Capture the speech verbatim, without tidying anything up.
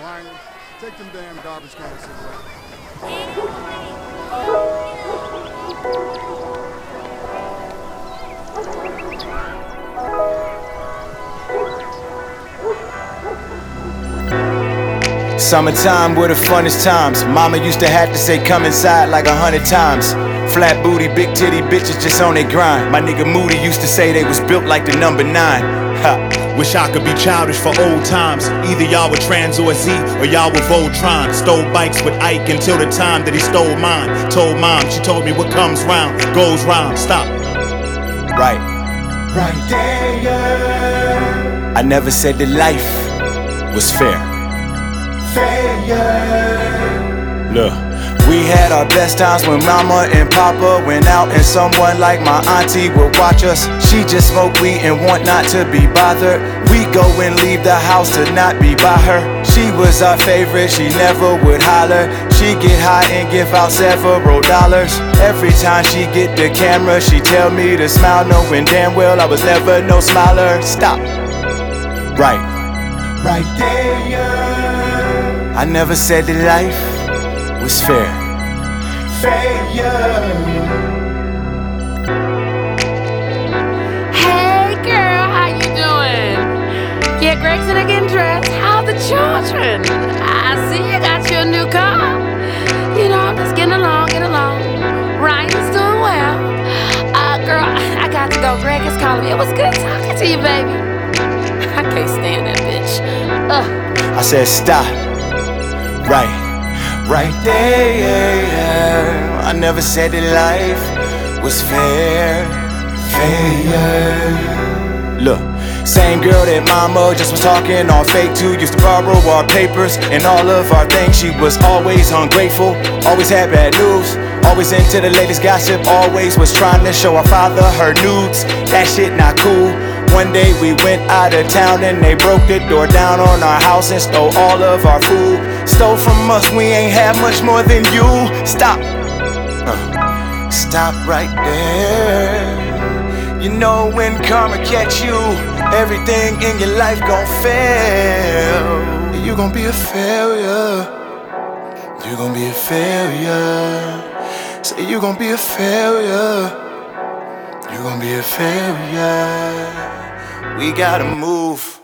Ryan, take them damn garbage cans away. Summertime were the funnest times. Mama used to have to say come inside like a hundred times. Flat booty, big titty bitches just on their grind. My nigga Moody used to say they was built like the number nine. Ha. Wish I could be childish for old times. Either y'all were Trans or Z or y'all were Voltron. Stole bikes with Ike until the time that he stole mine. Told mom, she told me what comes round goes round. Stop. Right. Right there, yeah. I never said that life was fair. Fair. Look, we had our best times when mama and papa went out, and someone like my auntie would watch us. She just smoked weed and want not to be bothered. We go and leave the house to not be by her. She was our favorite, she never would holler. She get high and give out several dollars. Every time she get the camera, she tell me to smile, knowing damn well I was never no smiler. Stop. Right. Right there, yeah. I never said that life was fair. Fair. Hey girl, how you doing? Yeah, Gregson are getting dressed. How the children? I see you got your new car. You know, I'm just getting along, getting along. Ryan's doing well. Uh, girl, I got to go. Greg is calling me. It was good talking to you, baby. I can't stand that bitch. Ugh. I said stop. Right. Right there. I never said that life was fair. Fair. Look, same girl that mama just was talking all fake to. Used to borrow our papers and all of our things. She was always ungrateful, always had bad news, always into the latest gossip, always was trying to show our father her nudes. That shit not cool. One day we went out of town and they broke the door down on our house and stole all of our food. Stole from us, we ain't have much more than you. Stop. Uh, stop right there. You know when karma catch you, everything in your life gon' fail. You gon' be a failure. You gon' be a failure. Say you gon' be a failure. You gon' be a failure. We gotta move.